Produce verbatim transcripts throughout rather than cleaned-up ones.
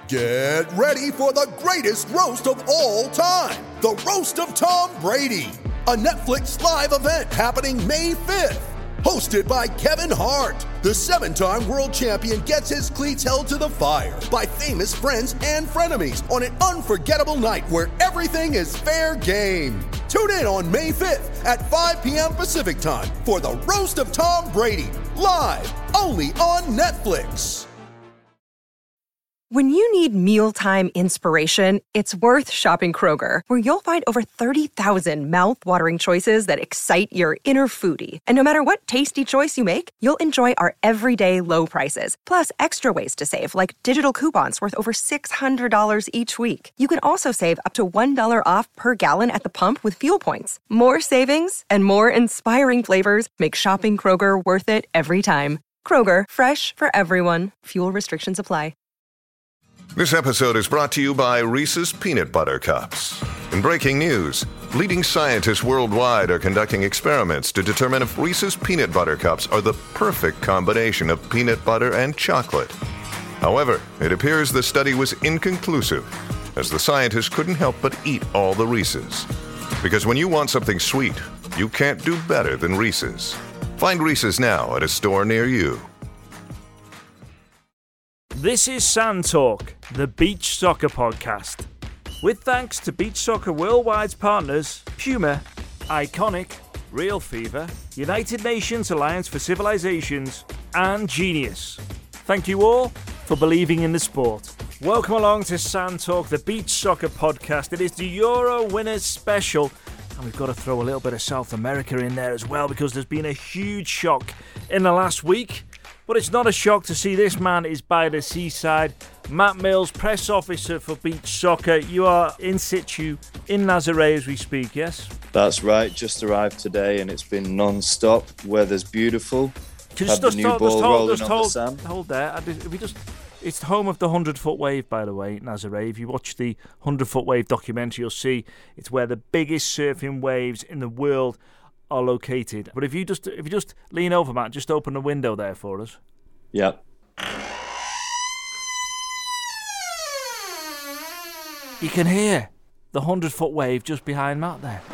Get ready for the greatest roast of all time, the Roast of Tom Brady, a Netflix live event happening May fifth. Hosted by Kevin Hart, the seven-time world champion gets his cleats held to the fire by famous friends and frenemies on an unforgettable night where everything is fair game. Tune in on May fifth at five p.m. Pacific time for the Roast of Tom Brady, live only on Netflix. When you need mealtime inspiration, it's worth shopping Kroger, where you'll find over thirty thousand mouth-watering choices that excite your inner foodie. And no matter what tasty choice you make, you'll enjoy our everyday low prices, plus extra ways to save, like digital coupons worth over six hundred dollars each week. You can also save up to one dollar off per gallon at the pump with fuel points. More savings and more inspiring flavors make shopping Kroger worth it every time. Kroger, fresh for everyone. Fuel restrictions apply. This episode is brought to you by Reese's Peanut Butter Cups. In breaking news, leading scientists worldwide are conducting experiments to determine if Reese's Peanut Butter Cups are the perfect combination of peanut butter and chocolate. However, it appears the study was inconclusive, as the scientists couldn't help but eat all the Reese's. Because when you want something sweet, you can't do better than Reese's. Find Reese's now at a store near you. This is Sand Talk, the beach soccer podcast. With thanks to Beach Soccer Worldwide's partners, Puma, Iconic, Real Fever, United Nations Alliance for Civilizations, and Genius. Thank you all for believing in the sport. Welcome along to Sand Talk, the beach soccer podcast. It is the Euro Winners Special, and we've got to throw a little bit of South America in there as well, because there's been a huge shock in the last week. But it's not a shock to see this man is by the seaside. Matt Mills, press officer for Beach Soccer. You are in situ in Nazaré as we speak, yes? That's right. Just arrived today and it's been non-stop. Weather's beautiful. Can Had you the just new hold, ball just hold, rolling just on hold, the sand. hold there. I did- we just, it's home of the hundred-foot wave, by the way, Nazaré. If you watch the hundred-foot wave documentary, you'll see it's where the biggest surfing waves in the world are located. But if you just if you just lean over, Matt, just open the window there for us. Yep. You can hear the hundred-foot wave just behind Matt there.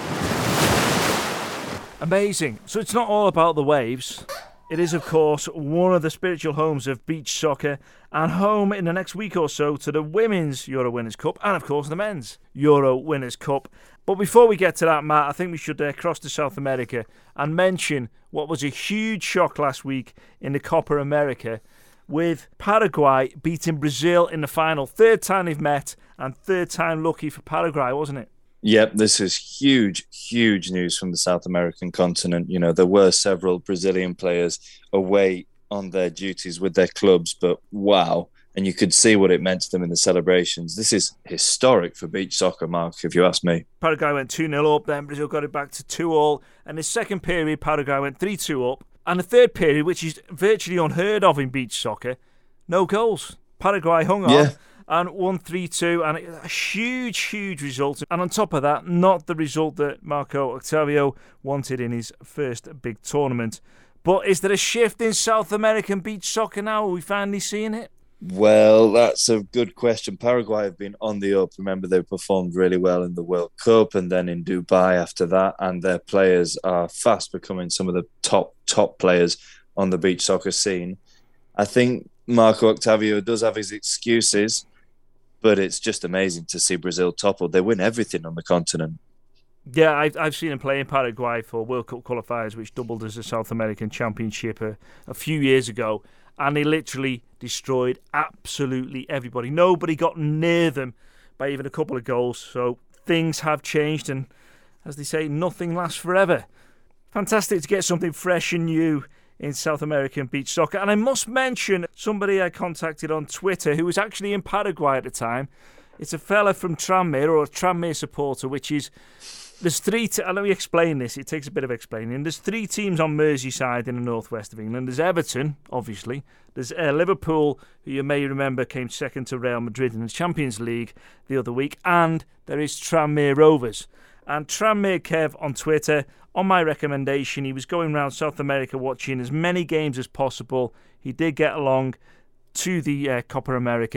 Amazing. So it's not all about the waves. It is, of course, one of the spiritual homes of beach soccer, and home in the next week or so to the Women's Euro Winners' Cup and, of course, the Men's Euro Winners' Cup. But before we get to that, Matt, I think we should uh, cross to South America and mention what was a huge shock last week in the Copa America, with Paraguay beating Brazil in the final. Third time they've met, and third time lucky for Paraguay, wasn't it? Yep, this is huge, huge news from the South American continent. You know, there were several Brazilian players away on their duties with their clubs, but wow. And you could see what it meant to them in the celebrations. This is historic for beach soccer, Mark, if you ask me. Paraguay went two nil up, then Brazil got it back to two all. And the second period, Paraguay went three two up. And the third period, which is virtually unheard of in beach soccer, no goals. Paraguay hung on. Yeah. And won three two, and a huge, huge result. And on top of that, not the result that Marco Octavio wanted in his first big tournament. But is there a shift in South American beach soccer now? Are we finally seeing it? Well, that's a good question. Paraguay have been on the up. Remember, they performed really well in the World Cup and then in Dubai after that. And their players are fast becoming some of the top, top players on the beach soccer scene. I think Marco Octavio does have his excuses, but it's just amazing to see Brazil toppled. They win everything on the continent. Yeah, I've, I've seen him play in Paraguay for World Cup qualifiers, which doubled as a South American Championship a, a few years ago. And they literally destroyed absolutely everybody. Nobody got near them by even a couple of goals. So things have changed. And as they say, nothing lasts forever. Fantastic to get something fresh and new in South American beach soccer. And I must mention somebody I contacted on Twitter who was actually in Paraguay at the time. It's a fella from Tranmere, or a Tranmere supporter, which is... There's three... T- let me explain this. It takes a bit of explaining. There's three teams on Merseyside in the northwest of England. There's Everton, obviously. There's uh, Liverpool, who you may remember came second to Real Madrid in the Champions League the other week. And there is Tranmere Rovers. And Tranmere Kev on Twitter, on my recommendation, he was going around South America watching as many games as possible. He did get along to the uh, Copa America,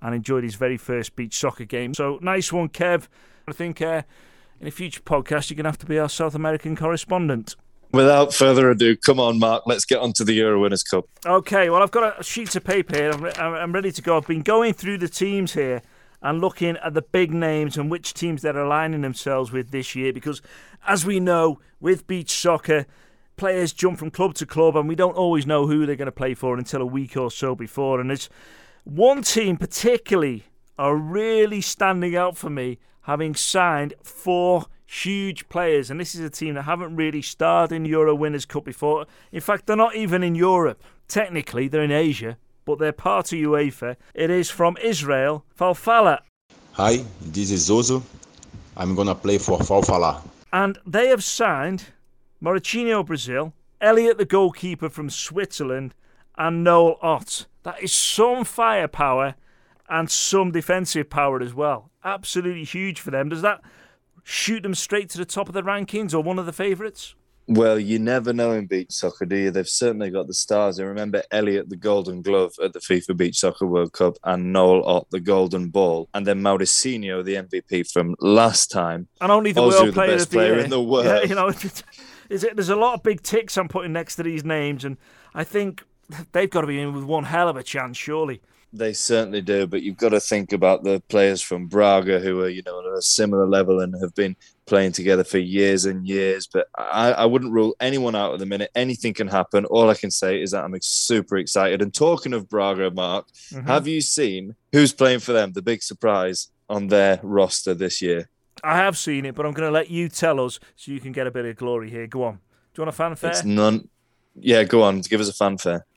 and enjoyed his very first beach soccer game. So nice one, Kev. I think uh, in a future podcast you're going to have to be our South American correspondent. Without further ado, come on, Mark, let's get on to the Euro Winners' Cup. Okay, well, I've got a sheet of paper here. I'm, re- I'm ready to go. I've been going through the teams here and looking at the big names and which teams they're aligning themselves with this year, because as we know, with beach soccer, players jump from club to club and we don't always know who they're going to play for until a week or so before. And there's one team particularly are really standing out for me, having signed four huge players, and this is a team that haven't really starred in Euro Winners' Cup before. In fact, they're not even in Europe. Technically, they're in Asia, but they're part of UEFA. It is from Israel, Falfala. Hi, this is Zozo. I'm gonna play for Falfala. And they have signed Mauricinho, Brazil, Elliot, the goalkeeper from Switzerland, and Noel Ott. That is some firepower and some defensive power as well. Absolutely huge for them. Does that shoot them straight to the top of the rankings or one of the favourites? Well, you never know in beach soccer, do you? They've certainly got the stars. I remember Elliot, the Golden Glove at the FIFA Beach Soccer World Cup, and Noel Ott, the Golden Ball, and then Mauricinho, the M V P from last time. And only the also world player the best of the player year. in the world. Yeah, you know, is it, there's a lot of big ticks I'm putting next to these names, and I think they've got to be in with one hell of a chance, surely. They certainly do, but you've got to think about the players from Braga who are, you know, at a similar level and have been playing together for years and years. But I, I wouldn't rule anyone out at the minute. Anything can happen. All I can say is that I'm super excited. And talking of Braga, Mark, mm-hmm. have you seen who's playing for them, the big surprise on their roster this year? I have seen it, but I'm going to let you tell us so you can get a bit of glory here. Go on. Do you want a fanfare? It's none. Yeah, go on. Give us a fanfare.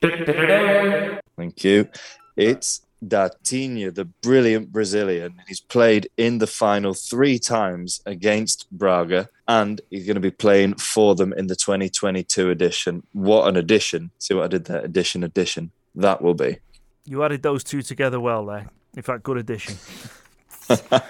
Thank you. It's Datinho, the brilliant Brazilian. He's played in the final three times against Braga, and he's going to be playing for them in the twenty twenty-two edition. What an addition. See what I did there? Addition, addition. That will be. You added those two together well there. In fact, good addition. I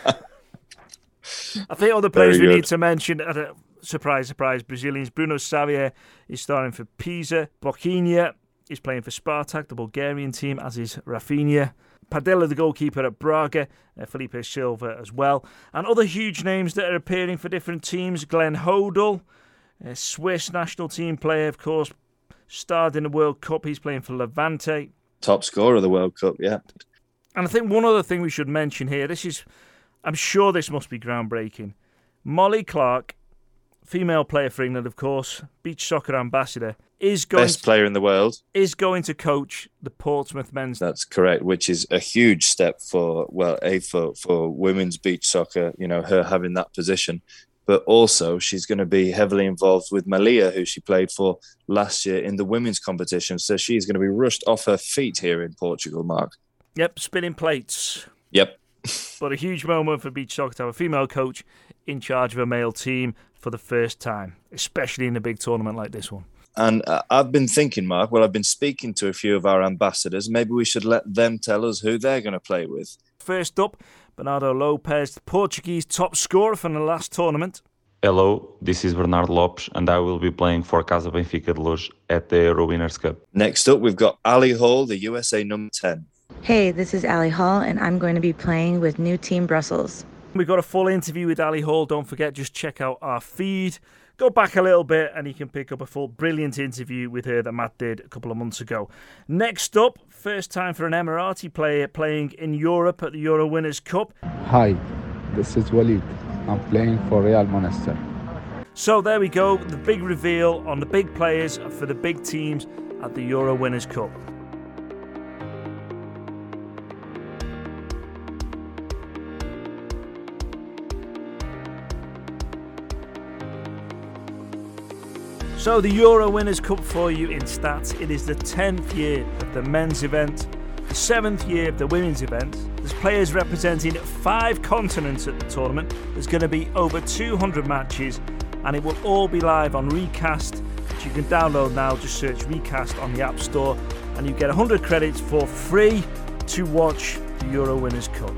think other players we need to mention, uh, surprise, surprise, Brazilians. Bruno Xavier is starting for Pisa. Boquinha is playing for Spartak, the Bulgarian team, as is Rafinha. Padilla, the goalkeeper at Braga. Uh, Felipe Silva as well. And other huge names that are appearing for different teams. Glenn Hodel, a Swiss national team player, of course, starred in the World Cup. He's playing for Levante. Top scorer of the World Cup, yeah. And I think one other thing we should mention here, this is, I'm sure this must be groundbreaking. Molly Clark, female player for England, of course, beach soccer ambassador, is going best player in the world, is going to coach the Portsmouth men's. That's correct, which is a huge step for, well, a for, for women's beach soccer, you know, her having that position. But also she's going to be heavily involved with Malia, who she played for last year in the women's competition. So she's going to be rushed off her feet here in Portugal, Mark. Yep, spinning plates. Yep. But a huge moment for beach soccer to have a female coach in charge of a male team for the first time, especially in a big tournament like this one. And uh, I've been thinking, Mark, well, I've been speaking to a few of our ambassadors. Maybe we should let them tell us who they're going to play with. First up, Bernardo Lopes, the Portuguese top scorer from the last tournament. Hello, this is Bernardo Lopes, and I will be playing for Casa Benfica de Luz at the Euro Winners' Cup. Next up, we've got Ali Hall, the U S A number ten. Hey, this is Ali Hall, and I'm going to be playing with New Team Brussels. We've got a full interview with Ali Hall. Don't forget, just check out our feed. Go back a little bit and you can pick up a full brilliant interview with her that Matt did a couple of months ago. Next up, first time for an Emirati player playing in Europe at the Euro Winners' Cup. Hi, this is Walid. I'm playing for Real Monastir. So there we go, the big reveal on the big players for the big teams at the Euro Winners' Cup. So the Euro Winners' Cup for you in stats. It is the tenth year of the men's event, the seventh year of the women's event. There's players representing five continents at the tournament. There's going to be over two hundred matches, and it will all be live on Recast, which you can download now. Just search Recast on the App Store, and you get one hundred credits for free to watch the Euro Winners' Cup.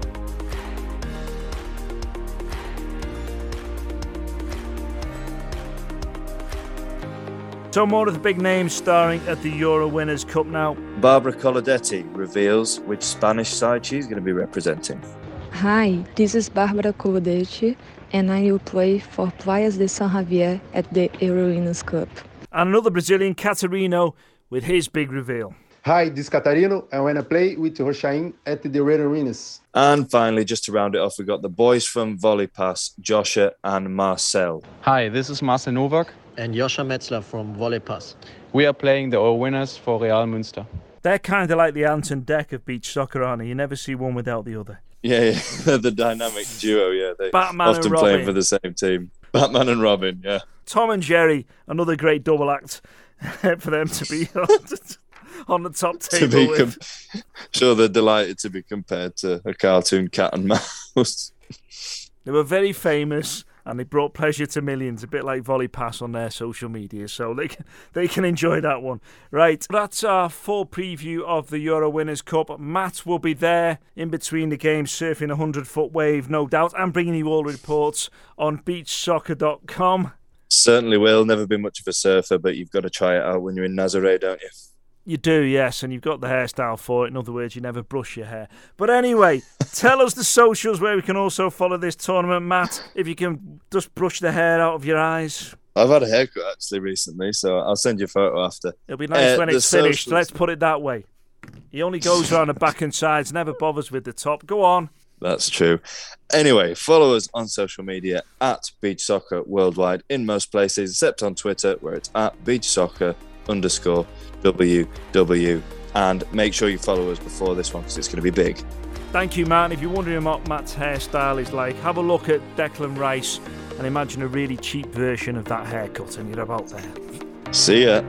So more of the big names starring at the Euro Winners' Cup now. Barbara Coladetti reveals which Spanish side she's going to be representing. Hi, this is Barbara Coladetti, and I will play for Playas de San Javier at the Euro Winners' Cup. And another Brazilian, Catarino, with his big reveal. Hi, this is Catarino, and when I play with Rochain at the Red Arenas. And finally, just to round it off, we've got the boys from Volley Pass, Joshua and Marcel. Hi, this is Marcel Novak. And Joscha Metzler from Volley Pass. We are playing the Euro Winners for Real Münster. They're kind of like the Ant and Dec of beach soccer, aren't they? You never see one without the other. Yeah, yeah. They're the dynamic duo, yeah. They Batman often and Robin. playing for the same team. Batman and Robin, yeah. Tom and Jerry, another great double act for them to be on the top table to be with. Com- sure, they're delighted to be compared to a cartoon cat and mouse. They were very famous and they brought pleasure to millions, a bit like Volley Pass on their social media, so they can, they can enjoy that one. Right, that's our full preview of the Euro Winners' Cup. Matt will be there in between the games, surfing a hundred-foot wave, no doubt, and bringing you all the reports on beach soccer dot com. Certainly will. Never been much of a surfer, but you've got to try it out when you're in Nazaré, don't you? You do, yes, and you've got the hairstyle for it. In other words, you never brush your hair. But anyway, tell us the socials where we can also follow this tournament. Matt, if you can just brush the hair out of your eyes. I've had a haircut actually recently, so I'll send you a photo after. It'll be nice uh, when it's finished. Socials. Let's put it that way. He only goes around the back and sides, never bothers with the top. Go on. That's true. Anyway, follow us on social media at Beach Soccer Worldwide in most places, except on Twitter, where it's at Beach Soccer underscore W W. And make sure you follow us before this one because it's going to be big. Thank you, Matt. If you're wondering what Matt's hairstyle is like, have a look at Declan Rice and imagine a really cheap version of that haircut, and you're about there. See ya.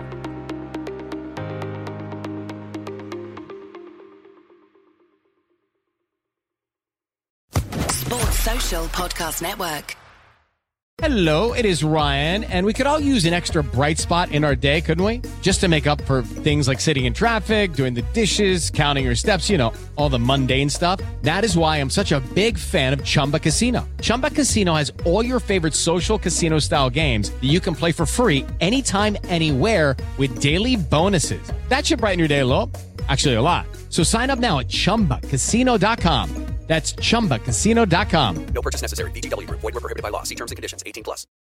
Sports Social Podcast Network. Hello, it is Ryan, and we could all use an extra bright spot in our day, couldn't we? Just to make up for things like sitting in traffic, doing the dishes, counting your steps, you know, all the mundane stuff. That is why I'm such a big fan of Chumba Casino. Chumba Casino has all your favorite social casino-style games that you can play for free anytime, anywhere with daily bonuses. That should brighten your day a little. Actually, a lot. So sign up now at chumba casino dot com. That's chumba casino dot com. No purchase necessary. V G W Group. Void where prohibited by law. See terms and conditions. eighteen plus.